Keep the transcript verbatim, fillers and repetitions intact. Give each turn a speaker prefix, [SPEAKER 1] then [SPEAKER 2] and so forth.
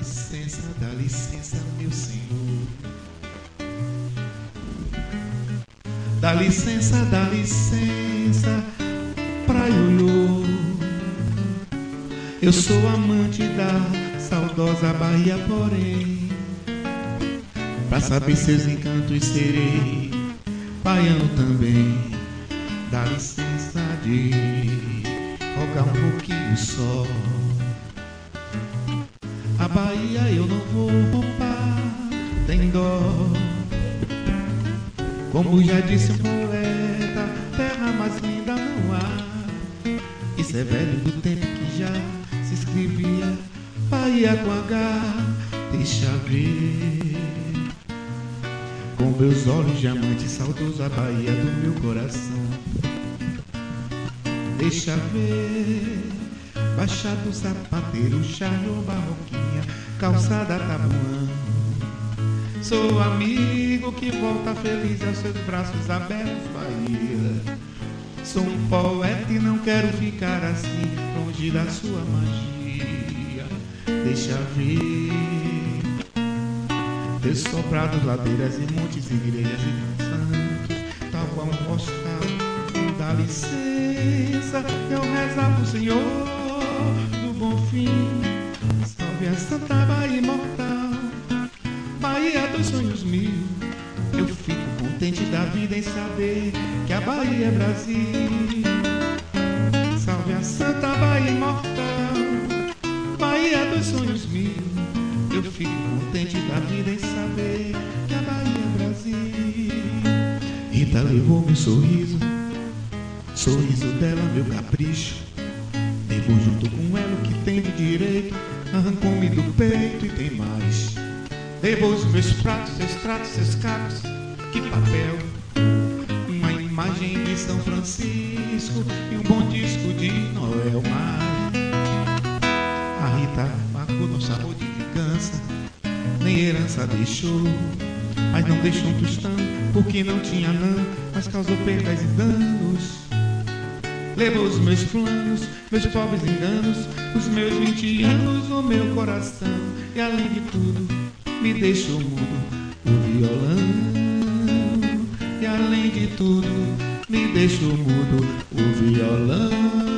[SPEAKER 1] licença, dá licença, meu Senhor. Dá licença, dá licença, praiolô. Eu sou amante da saudosa Bahia, porém, pra saber seus encantos serei baiano também. Dá licença de rogar um pouquinho só. A Bahia eu não vou roubar, tem dó. Como já disse um poeta, terra mais linda não há. Isso é velho do tempo que já se escrevia Bahia com H, deixa ver. Com meus olhos diamante saudoso a Bahia do meu coração. Deixa ver, Baixada do Sapateiro, Charlot, Barroquinha, Calçada Tabuã. Sou amigo que volta feliz aos seus braços abertos, Bahia. Sou um poeta e não quero ficar assim, longe da sua magia. Deixa ver, teus sobrados, ladeiras e montes, igrejas e santos, tal qual um postal. Dá licença, eu rezar pro Senhor do bom fim. Salve a Santa Bahia imortal, Bahia dos sonhos mil. Eu fico contente da vida em saber que a Bahia é Brasil. Salve a Santa Bahia imortal, Bahia dos sonhos mil. Eu fico contente da vida em saber que a Bahia é Brasil. Rita levou meu sorriso, sorriso dela meu capricho. Levou junto com ela o que tem de direito, arrancou-me do peito e tem mais. Levou os meus pratos, seus tratos, seus cacos, que papel. Uma imagem de São Francisco e um bom disco de Noel Mar. A Rita marcou no sabor de vingança, nem herança deixou, mas não deixou um tostão, porque não tinha não, mas causou perdas e danos. Levou os meus planos, meus pobres enganos, os meus vinte anos, o meu coração. E além de tudo, me deixou mudo o violão. E além de tudo, me deixou mudo o violão.